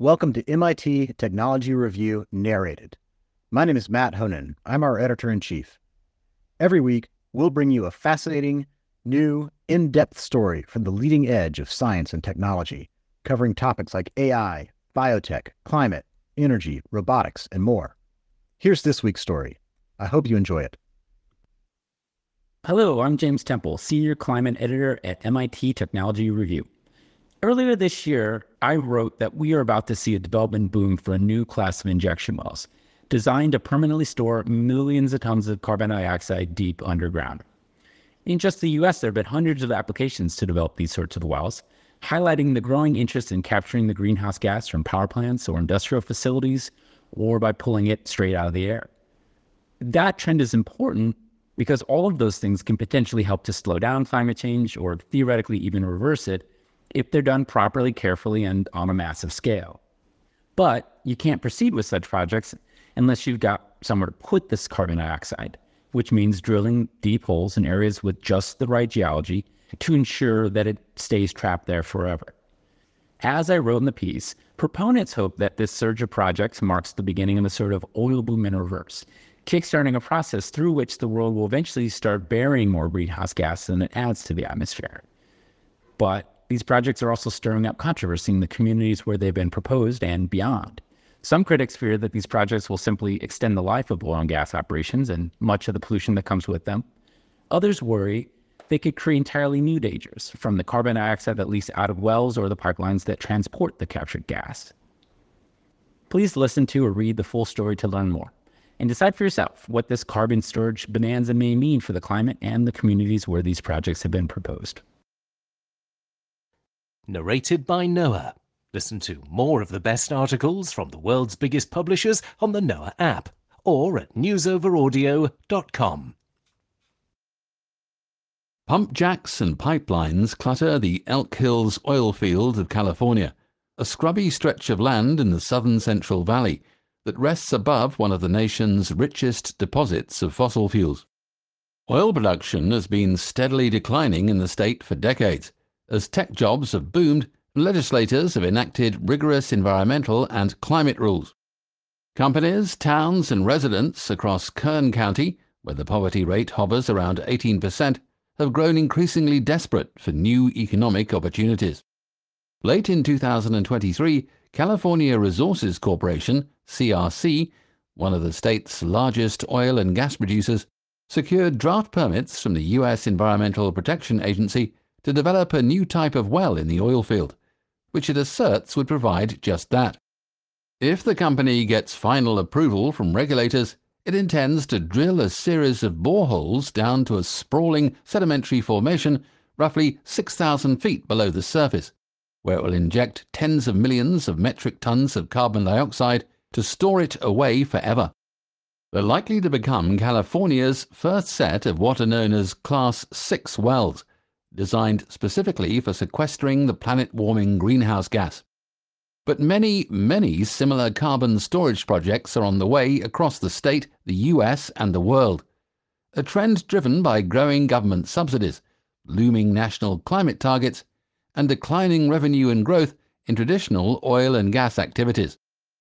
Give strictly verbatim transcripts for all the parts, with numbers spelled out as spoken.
Welcome to M I T Technology Review Narrated. My name is Matt Honan. I'm our editor-in-chief. Every week, we'll bring you a fascinating, new, in-depth story from the leading edge of science and technology, covering topics like A I, biotech, climate, energy, robotics, and more. Here's this week's story. I hope you enjoy it. Hello, I'm James Temple, Senior Climate Editor at M I T Technology Review. Earlier this year, I wrote that we are about to see a development boom for a new class of injection wells, designed to permanently store millions of tons of carbon dioxide deep underground. In just the U S, there have been hundreds of applications to develop these sorts of wells, highlighting the growing interest in capturing the greenhouse gas from power plants or industrial facilities, or by pulling it straight out of the air. That trend is important because all of those things can potentially help to slow down climate change or theoretically even reverse it if they're done properly, carefully, and on a massive scale. But you can't proceed with such projects unless you've got somewhere to put this carbon dioxide, which means drilling deep holes in areas with just the right geology to ensure that it stays trapped there forever. As I wrote in the piece, proponents hope that this surge of projects marks the beginning of a sort of oil boom in reverse, kickstarting a process through which the world will eventually start burying more greenhouse gas than it adds to the atmosphere. But these projects are also stirring up controversy in the communities where they've been proposed and beyond. Some critics fear that these projects will simply extend the life of oil and gas operations and much of the pollution that comes with them. Others worry they could create entirely new dangers, from the carbon dioxide that leaks out of wells or the pipelines that transport the captured gas. Please listen to or read the full story to learn more, and decide for yourself what this carbon storage bonanza may mean for the climate and the communities where these projects have been proposed. Narrated by Noah. Listen to more of the best articles from the world's biggest publishers on the Noah app or at news over audio dot com. Pump jacks and pipelines clutter the Elk Hills oil field of California, a scrubby stretch of land in the southern Central Valley that rests above one of the nation's richest deposits of fossil fuels. Oil production has been steadily declining in the state for decades, as tech jobs have boomed and legislators have enacted rigorous environmental and climate rules. Companies, towns and residents across Kern County, where the poverty rate hovers around eighteen percent, have grown increasingly desperate for new economic opportunities. Late in two thousand twenty-three, California Resources Corporation, C R C, one of the state's largest oil and gas producers, secured draft permits from the U S Environmental Protection Agency to develop a new type of well in the oil field, which it asserts would provide just that. If the company gets final approval from regulators, it intends to drill a series of boreholes down to a sprawling sedimentary formation roughly six thousand feet below the surface, where it will inject tens of millions of metric tons of carbon dioxide to store it away forever. They're likely to become California's first set of what are known as Class six wells, designed specifically for sequestering the planet-warming greenhouse gas. But many, many similar carbon storage projects are on the way across the state, the U S, and the world, a trend driven by growing government subsidies, looming national climate targets, and declining revenue and growth in traditional oil and gas activities.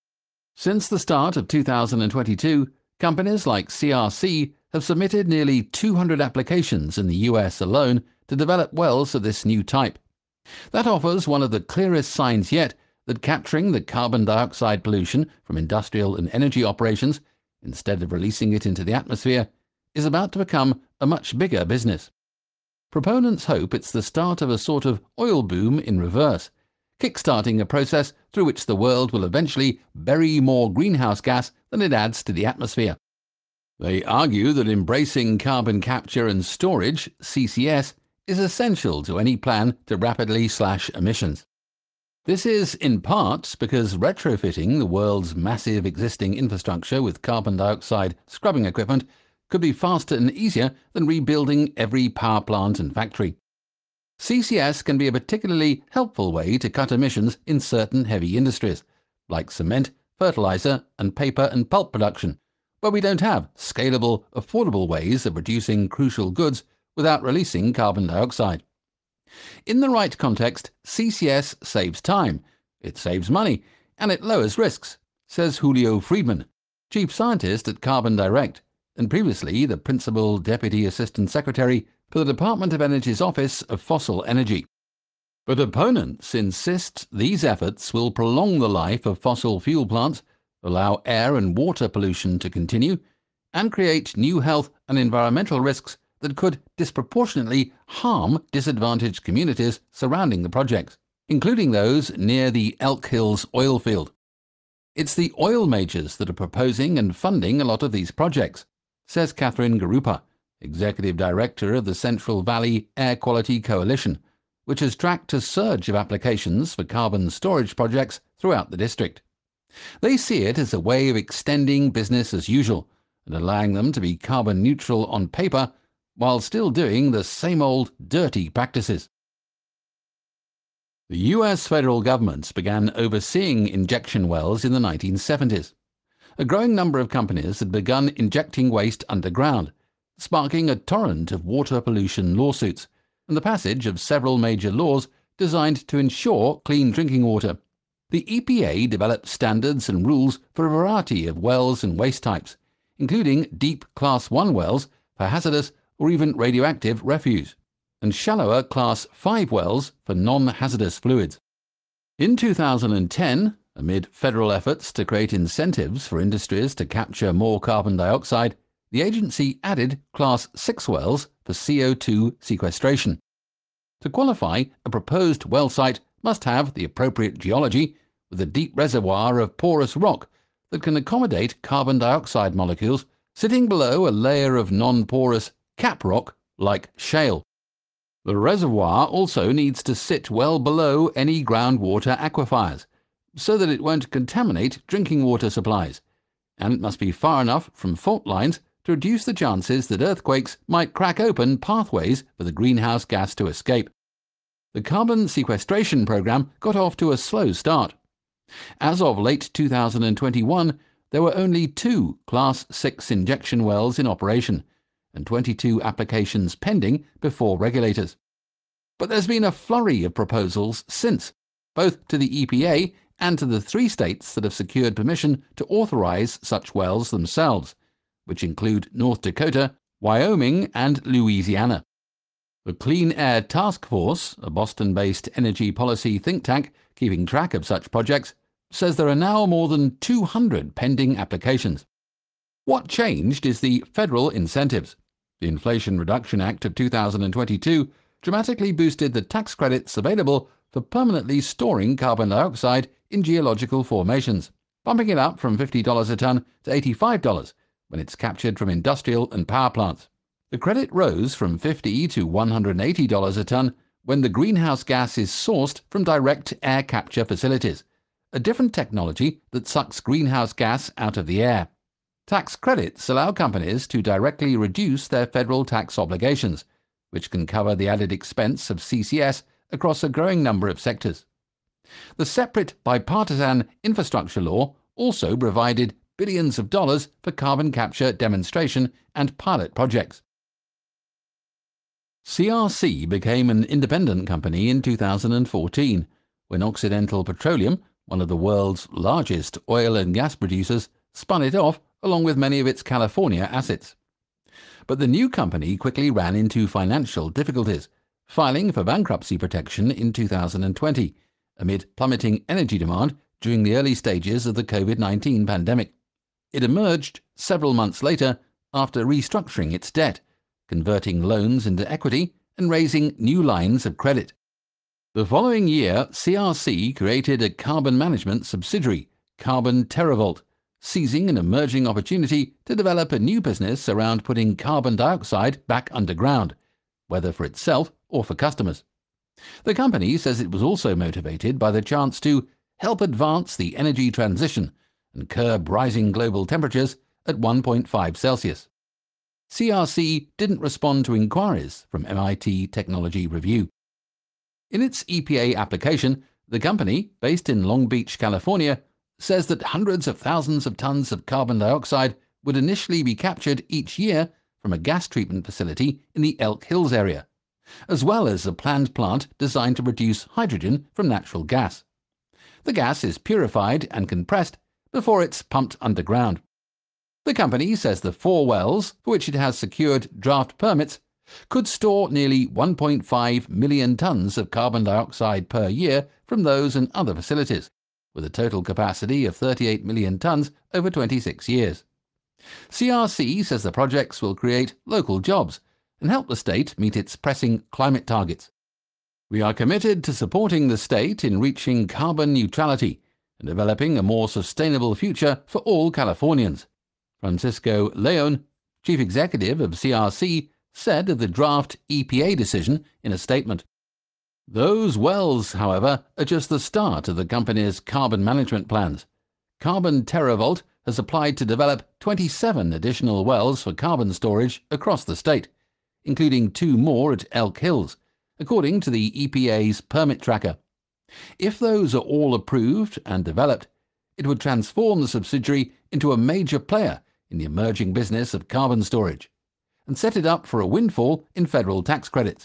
Since the start of two thousand twenty-two, companies like C R C have submitted nearly two hundred applications in the U S alone to develop wells of this new type. That offers one of the clearest signs yet that capturing the carbon dioxide pollution from industrial and energy operations, instead of releasing it into the atmosphere, is about to become a much bigger business. Proponents hope it's the start of a sort of oil boom in reverse, kickstarting a process through which the world will eventually bury more greenhouse gas than it adds to the atmosphere. They argue that embracing carbon capture and storage, C C S, is essential to any plan to rapidly slash emissions. This is in part because retrofitting the world's massive existing infrastructure with carbon dioxide scrubbing equipment could be faster and easier than rebuilding every power plant and factory. C C S can be a particularly helpful way to cut emissions in certain heavy industries, like cement, fertilizer, and paper and pulp production, where we don't have scalable, affordable ways of producing crucial goods without releasing carbon dioxide. In the right context, C C S saves time, it saves money, And it lowers risks, says Julio Friedman, Chief Scientist at Carbon Direct, and previously the Principal Deputy Assistant Secretary for the Department of Energy's Office of Fossil Energy. But opponents insist these efforts will prolong the life of fossil fuel plants, allow air and water pollution to continue, and create new health and environmental risks that could disproportionately harm disadvantaged communities surrounding the projects, including those near the Elk Hills oil field. It's the oil majors that are proposing and funding a lot of these projects, says Catherine Garupa, Executive Director of the Central Valley Air Quality Coalition, which has tracked a surge of applications for carbon storage projects throughout the district. They see it as a way of extending business as usual and allowing them to be carbon neutral on paper while still doing the same old dirty practices. The U S federal government began overseeing injection wells in the nineteen seventies. A growing number of companies had begun injecting waste underground, sparking a torrent of water pollution lawsuits and the passage of several major laws designed to ensure clean drinking water. The E P A developed standards and rules for a variety of wells and waste types, including deep Class one wells for hazardous or even radioactive refuse, and shallower Class five wells for non-hazardous fluids. In two thousand ten, amid federal efforts to create incentives for industries to capture more carbon dioxide, the agency added Class six wells for C O two sequestration. To qualify, a proposed well site must have the appropriate geology with a deep reservoir of porous rock that can accommodate carbon dioxide molecules sitting below a layer of non-porous cap rock like shale. The reservoir also needs to sit well below any groundwater aquifers so that it won't contaminate drinking water supplies, and it must be far enough from fault lines to reduce the chances that earthquakes might crack open pathways for the greenhouse gas to escape. The carbon sequestration program got off to a slow start. As of late two thousand twenty-one, there were only two Class six injection wells in operation, and twenty-two applications pending before regulators. But there's been a flurry of proposals since, both to the E P A and to the three states that have secured permission to authorize such wells themselves, which include North Dakota, Wyoming, and Louisiana. The Clean Air Task Force, a Boston-based energy policy think tank keeping track of such projects, says there are now more than two hundred pending applications. What changed is the federal incentives. The Inflation Reduction Act of two thousand twenty-two dramatically boosted the tax credits available for permanently storing carbon dioxide in geological formations, bumping it up from fifty dollars a ton to eighty-five dollars when it's captured from industrial and power plants. The credit rose from fifty dollars to one hundred eighty dollars a ton when the greenhouse gas is sourced from direct air capture facilities, a different technology that sucks greenhouse gas out of the air. Tax credits allow companies to directly reduce their federal tax obligations, which can cover the added expense of C C S across a growing number of sectors. The separate bipartisan infrastructure law also provided billions of dollars for carbon capture demonstration and pilot projects. C R C became an independent company in two thousand fourteen, when Occidental Petroleum, one of the world's largest oil and gas producers, spun it off along with many of its California assets. But the new company quickly ran into financial difficulties, filing for bankruptcy protection in two thousand twenty, amid plummeting energy demand during the early stages of the COVID nineteen pandemic. It emerged several months later after restructuring its debt, converting loans into equity and raising new lines of credit. The following year, C R C created a carbon management subsidiary, Carbon TerraVault, seizing an emerging opportunity to develop a new business around putting carbon dioxide back underground, whether for itself or for customers. The company says it was also motivated by the chance to help advance the energy transition and curb rising global temperatures at one point five Celsius. C R C didn't respond to inquiries from M I T Technology Review. In its E P A application, the company, based in Long Beach, California, says that hundreds of thousands of tons of carbon dioxide would initially be captured each year from a gas treatment facility in the Elk Hills area, as well as a planned plant designed to produce hydrogen from natural gas. The gas is purified and compressed before it's pumped underground. The company says the four wells, for which it has secured draft permits, could store nearly one point five million tonnes of carbon dioxide per year from those and other facilities, with a total capacity of thirty-eight million tonnes over twenty-six years. C R C says the projects will create local jobs and help the state meet its pressing climate targets. We are committed to supporting the state in reaching carbon neutrality and developing a more sustainable future for all Californians. Francisco Leon, chief executive of C R C, said of the draft E P A decision in a statement. Those wells, however, are just the start of the company's carbon management plans. Carbon TerraVault has applied to develop twenty-seven additional wells for carbon storage across the state, including two more at Elk Hills, according to the E P A's permit tracker. If those are all approved and developed, it would transform the subsidiary into a major player in the emerging business of carbon storage and set it up for a windfall in federal tax credits.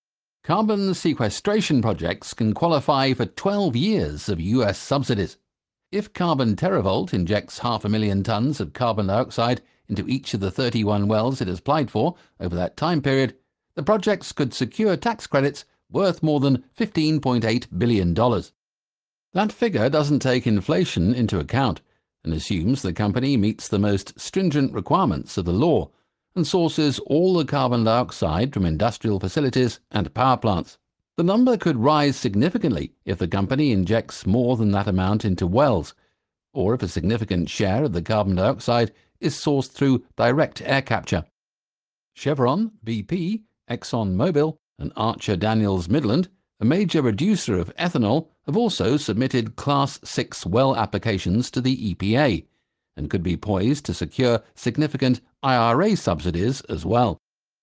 Carbon sequestration projects can qualify for twelve years of U S subsidies. If Carbon TerraVault injects half a million tonnes of carbon dioxide into each of the thirty-one wells it has applied for over that time period, the projects could secure tax credits worth more than fifteen point eight billion dollars. That figure doesn't take inflation into account and assumes the company meets the most stringent requirements of the law and sources all the carbon dioxide from industrial facilities and power plants. The number could rise significantly if the company injects more than that amount into wells, or if a significant share of the carbon dioxide is sourced through direct air capture. Chevron, B P, ExxonMobil, and Archer Daniels Midland, a major producer of ethanol, have also submitted Class six well applications to the E P A and could be poised to secure significant I R A subsidies as well.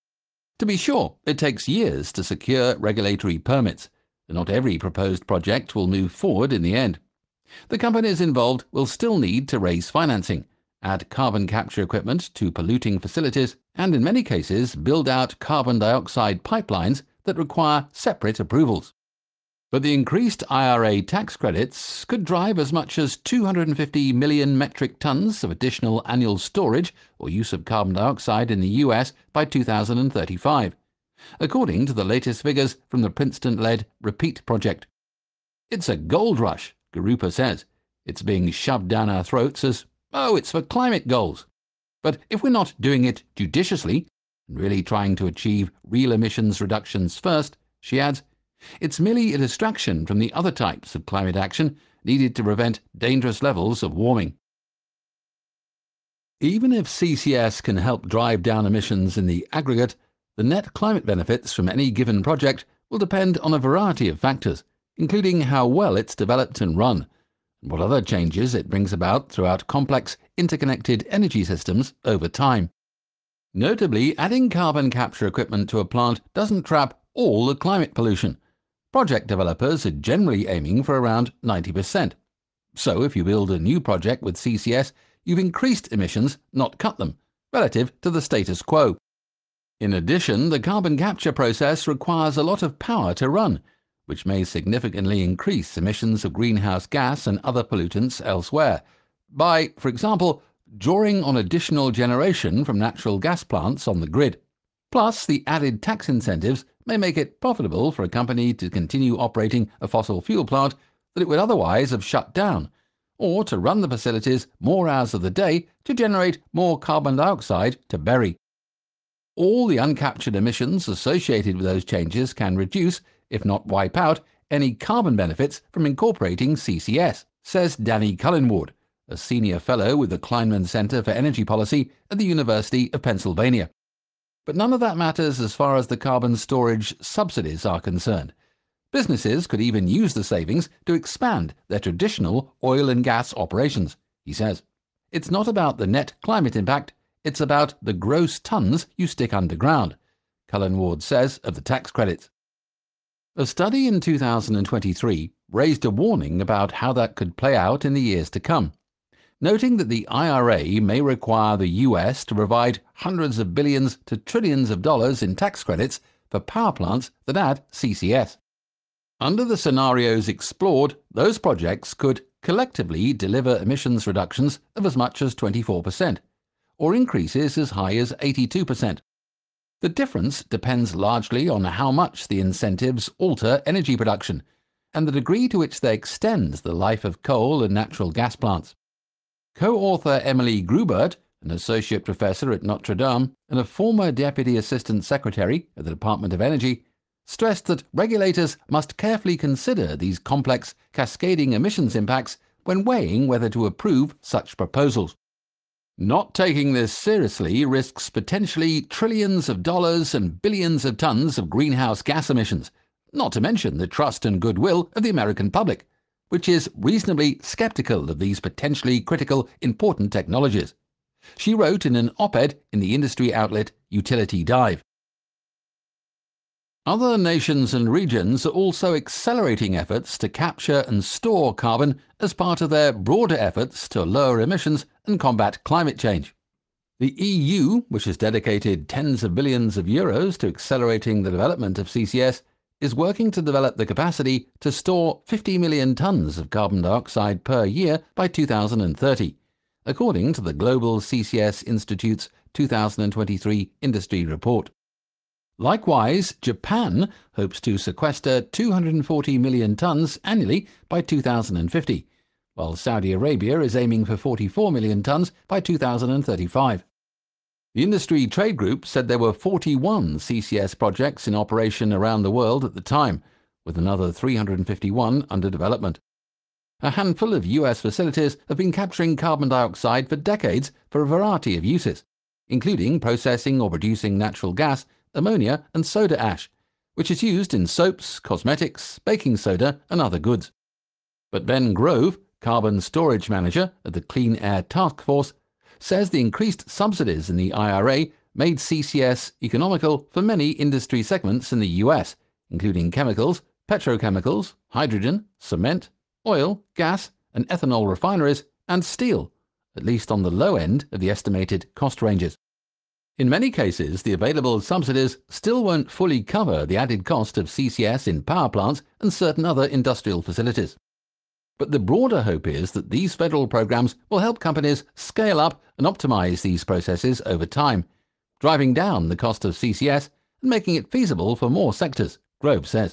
To be sure, it takes years to secure regulatory permits, and not every proposed project will move forward in the end. The companies involved will still need to raise financing, add carbon capture equipment to polluting facilities, and in many cases build out carbon dioxide pipelines that require separate approvals. But the increased I R A tax credits could drive as much as two hundred fifty million metric tons of additional annual storage or use of carbon dioxide in the U S by two thousand thirty-five, according to the latest figures from the Princeton-led REPEAT project. It's a gold rush, Garupa says. It's being shoved down our throats as, oh, it's for climate goals. But if we're not doing it judiciously and really trying to achieve real emissions reductions first, she adds, it's merely a distraction from the other types of climate action needed to prevent dangerous levels of warming. Even if C C S can help drive down emissions in the aggregate, the net climate benefits from any given project will depend on a variety of factors, including how well it's developed and run, and what other changes it brings about throughout complex, interconnected energy systems over time. Notably, adding carbon capture equipment to a plant doesn't trap all the climate pollution. Project developers are generally aiming for around ninety percent. So if you build a new project with C C S, you've increased emissions, not cut them, relative to the status quo. In addition, the carbon capture process requires a lot of power to run, which may significantly increase emissions of greenhouse gas and other pollutants elsewhere, by, for example, drawing on additional generation from natural gas plants on the grid. Plus, the added tax incentives may make it profitable for a company to continue operating a fossil fuel plant that it would otherwise have shut down, or to run the facilities more hours of the day to generate more carbon dioxide to bury. All the uncaptured emissions associated with those changes can reduce, if not wipe out, any carbon benefits from incorporating C C S, says Danny Cullenward, a senior fellow with the Kleinman Center for Energy Policy at the University of Pennsylvania. But none of that matters as far as the carbon storage subsidies are concerned. Businesses could even use the savings to expand their traditional oil and gas operations, he says. It's not about the net climate impact, it's about the gross tons you stick underground, Cullenward says of the tax credits. A study in two thousand twenty-three raised a warning about how that could play out in the years to come, noting that the I R A may require the U S to provide hundreds of billions to trillions of dollars in tax credits for power plants that add C C S. Under the scenarios explored, those projects could collectively deliver emissions reductions of as much as twenty-four percent, or increases as high as eighty-two percent. The difference depends largely on how much the incentives alter energy production and the degree to which they extend the life of coal and natural gas plants. Co-author Emily Grubert, an associate professor at Notre Dame and a former deputy assistant secretary at the Department of Energy, stressed that regulators must carefully consider these complex, cascading emissions impacts when weighing whether to approve such proposals. Not taking this seriously risks potentially trillions of dollars and billions of tons of greenhouse gas emissions, not to mention the trust and goodwill of the American public, which is reasonably skeptical of these potentially critical, important technologies. She wrote in an op-ed in the industry outlet Utility Dive. Other nations and regions are also accelerating efforts to capture and store carbon as part of their broader efforts to lower emissions and combat climate change. The E U, which has dedicated tens of billions of euros to accelerating the development of C C S, is working to develop the capacity to store fifty million tons of carbon dioxide per year by two thousand thirty, according to the Global C C S Institute's two thousand twenty-three industry report. Likewise, Japan hopes to sequester two hundred forty million tons annually by two thousand fifty, while Saudi Arabia is aiming for forty-four million tons by two thousand thirty-five. The industry trade group said there were forty-one C C S projects in operation around the world at the time, with another three hundred fifty-one under development. A handful of U S facilities have been capturing carbon dioxide for decades for a variety of uses, including processing or producing natural gas, ammonia and soda ash, which is used in soaps, cosmetics, baking soda and other goods. But Ben Grove, carbon storage manager at the Clean Air Task Force, says the increased subsidies in the I R A made C C S economical for many industry segments in the U S, including chemicals, petrochemicals, hydrogen, cement, oil, gas and ethanol refineries, and steel, at least on the low end of the estimated cost ranges. In many cases, the available subsidies still won't fully cover the added cost of C C S in power plants and certain other industrial facilities. But the broader hope is that these federal programs will help companies scale up and optimize these processes over time, driving down the cost of C C S and making it feasible for more sectors, Grove says.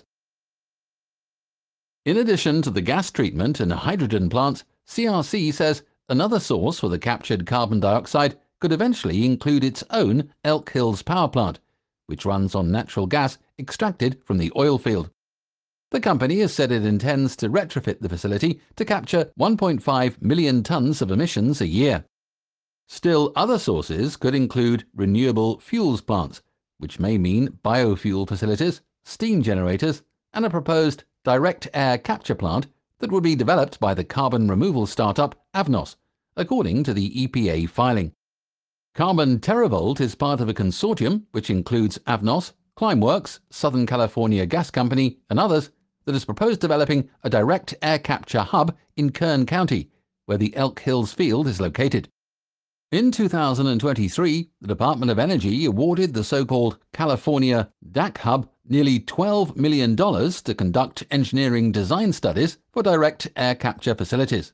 In addition to the gas treatment and hydrogen plants, C R C says another source for the captured carbon dioxide could eventually include its own Elk Hills power plant, which runs on natural gas extracted from the oil field. The company has said it intends to retrofit the facility to capture one point five million tons of emissions a year. Still, other sources could include renewable fuels plants, which may mean biofuel facilities, steam generators, and a proposed direct air capture plant that would be developed by the carbon removal startup Avnos, according to the E P A filing. Carbon TerraVolt is part of a consortium which includes Avnos, Climeworks, Southern California Gas Company, and others that has proposed developing a direct air capture hub in Kern County, where the Elk Hills field is located. In two thousand twenty-three, the Department of Energy awarded the so-called California D A C Hub nearly twelve million dollars to conduct engineering design studies for direct air capture facilities.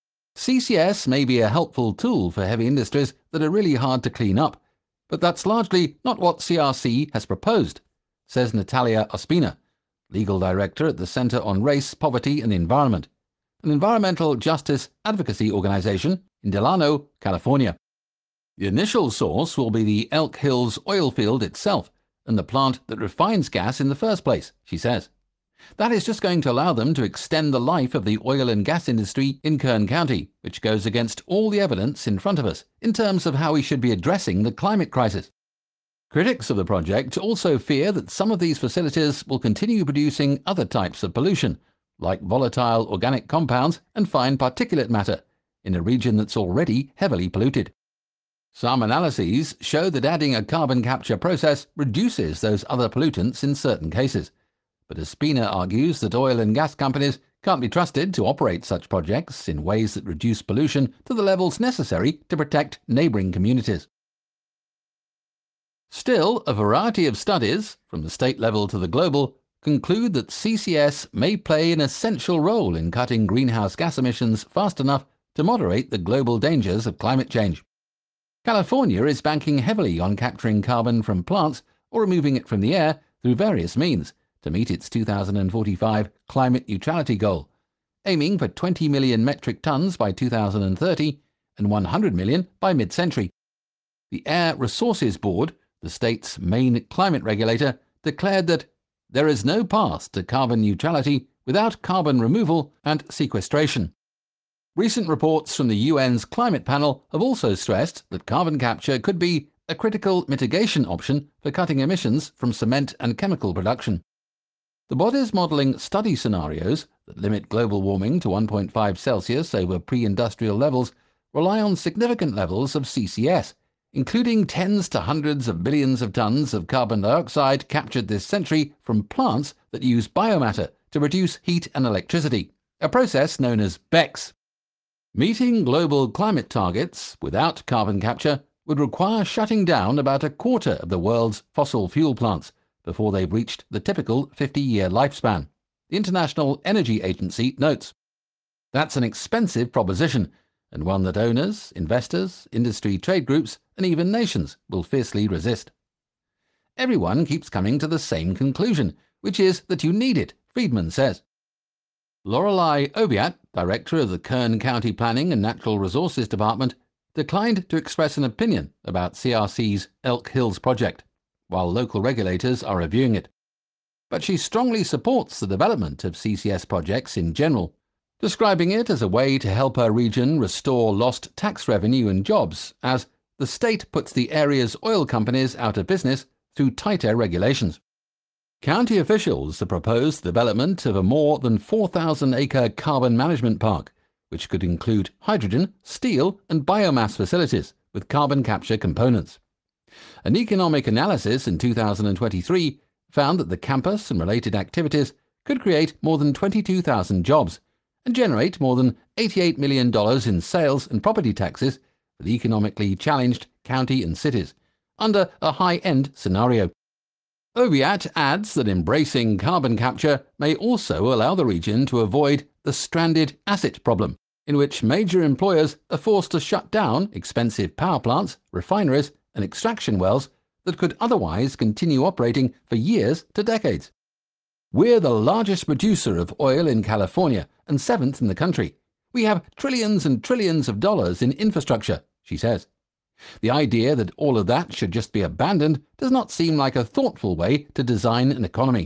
C C S may be a helpful tool for heavy industries that are really hard to clean up, but that's largely not what C R C has proposed, says Natalia Ospina, legal director at the Center on Race, Poverty and Environment, an environmental justice advocacy organization in Delano, California. The initial source will be the Elk Hills oil field itself and the plant that refines gas in the first place, she says. That is just going to allow them to extend the life of the oil and gas industry in Kern County, which goes against all the evidence in front of us in terms of how we should be addressing the climate crisis. Critics of the project also fear that some of these facilities will continue producing other types of pollution, like volatile organic compounds and fine particulate matter, in a region that's already heavily polluted. Some analyses show that adding a carbon capture process reduces those other pollutants in certain cases. But Ospina argues that oil and gas companies can't be trusted to operate such projects in ways that reduce pollution to the levels necessary to protect neighbouring communities. Still, a variety of studies, from the state level to the global, conclude that C C S may play an essential role in cutting greenhouse gas emissions fast enough to moderate the global dangers of climate change. California is banking heavily on capturing carbon from plants or removing it from the air through various means to meet its two thousand forty-five climate neutrality goal, aiming for twenty million metric tons by two thousand thirty and one hundred million by mid-century. The Air Resources Board, the state's main climate regulator, declared that there is no path to carbon neutrality without carbon removal and sequestration. Recent reports from the U N's climate panel have also stressed that carbon capture could be a critical mitigation option for cutting emissions from cement and chemical production. The body's modelling study scenarios that limit global warming to one point five Celsius over pre-industrial levels rely on significant levels of C C S, including tens to hundreds of billions of tons of carbon dioxide captured this century from plants that use biomatter to produce heat and electricity, a process known as B E C S. Meeting global climate targets without carbon capture would require shutting down about a quarter of the world's fossil fuel plants before they've reached the typical fifty-year lifespan, the International Energy Agency notes. That's an expensive proposition, and one that owners, investors, industry trade groups, and even nations will fiercely resist. Everyone keeps coming to the same conclusion, which is that you need it, Friedman says. Lorelei Oviatt, director of the Kern County Planning and Natural Resources Department, declined to express an opinion about C R C's Elk Hills project, while local regulators are reviewing it. But she strongly supports the development of C C S projects in general, describing it as a way to help her region restore lost tax revenue and jobs as the state puts the area's oil companies out of business through tighter regulations. County officials have proposed the development of a more than four thousand acre carbon management park, which could include hydrogen, steel, and biomass facilities with carbon capture components. An economic analysis in two thousand twenty-three found that the campus and related activities could create more than twenty-two thousand jobs and generate more than eighty-eight million dollars in sales and property taxes for the economically challenged county and cities, under a high-end scenario. Oviatt adds that embracing carbon capture may also allow the region to avoid the stranded asset problem, in which major employers are forced to shut down expensive power plants, refineries, and extraction wells that could otherwise continue operating for years to decades. We're the largest producer of oil in California and seventh in the country. We have trillions and trillions of dollars in infrastructure, she says. The idea that all of that should just be abandoned does not seem like a thoughtful way to design an economy.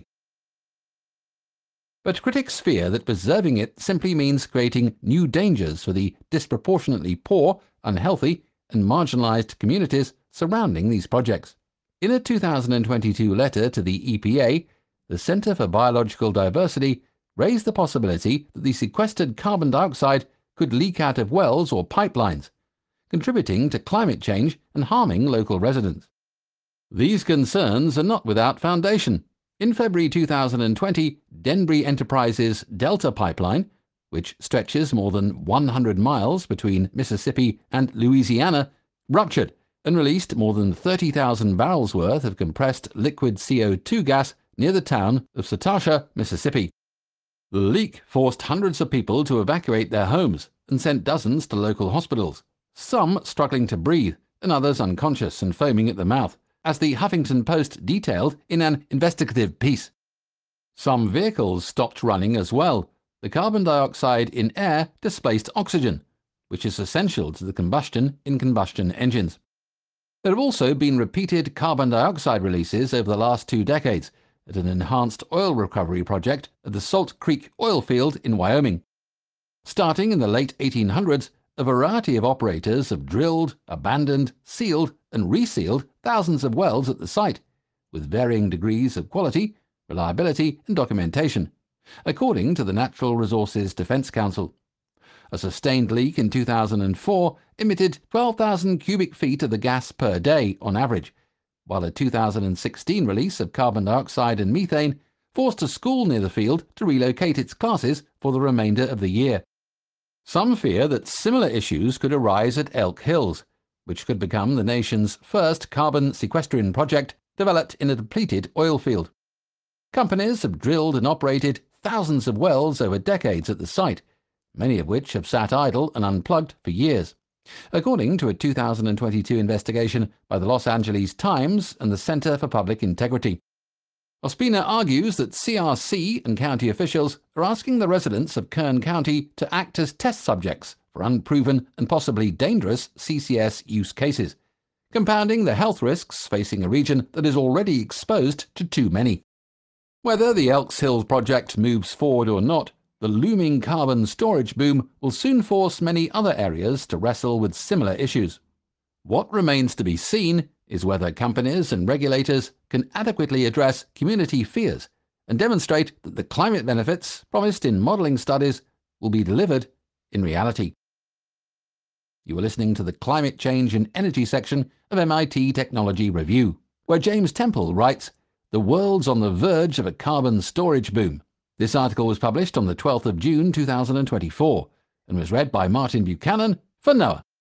But critics fear that preserving it simply means creating new dangers for the disproportionately poor, unhealthy, and marginalized communities surrounding these projects. In a two thousand twenty-two letter to the E P A, the Center for Biological Diversity raised the possibility that the sequestered carbon dioxide could leak out of wells or pipelines, contributing to climate change and harming local residents. These concerns are not without foundation. In February two thousand twenty, Denbury Enterprises' Delta Pipeline, which stretches more than one hundred miles between Mississippi and Louisiana, ruptured and released more than thirty thousand barrels worth of compressed liquid C O two gas near the town of Satasha, Mississippi. The leak forced hundreds of people to evacuate their homes and sent dozens to local hospitals, some struggling to breathe and others unconscious and foaming at the mouth, as the Huffington Post detailed in an investigative piece. Some vehicles stopped running as well. The carbon dioxide in air displaced oxygen, which is essential to the combustion in combustion engines. There have also been repeated carbon dioxide releases over the last two decades at an enhanced oil recovery project at the Salt Creek oil field in Wyoming. Starting in the late eighteen hundreds, a variety of operators have drilled, abandoned, sealed, and resealed thousands of wells at the site, with varying degrees of quality, reliability, and documentation, according to the Natural Resources Defense Council. A sustained leak in two thousand four emitted twelve thousand cubic feet of the gas per day on average, while a two thousand sixteen release of carbon dioxide and methane forced a school near the field to relocate its classes for the remainder of the year. Some fear that similar issues could arise at Elk Hills, which could become the nation's first carbon sequestration project developed in a depleted oil field. Companies have drilled and operated thousands of wells over decades at the site, many of which have sat idle and unplugged for years. According to a two thousand twenty-two investigation by the Los Angeles Times and the Center for Public Integrity. Ospina argues that C R C and county officials are asking the residents of Kern County to act as test subjects for unproven and possibly dangerous C C S use cases, compounding the health risks facing a region that is already exposed to too many. Whether the Elks Hills project moves forward or not, the looming carbon storage boom will soon force many other areas to wrestle with similar issues. What remains to be seen is whether companies and regulators can adequately address community fears and demonstrate that the climate benefits promised in modelling studies will be delivered in reality. You are listening to the Climate Change and Energy section of M I T Technology Review, where James Temple writes, "The world's on the verge of a carbon storage boom." This article was published on the twelfth of June two thousand twenty-four and was read by Martin Buchanan for NOAA.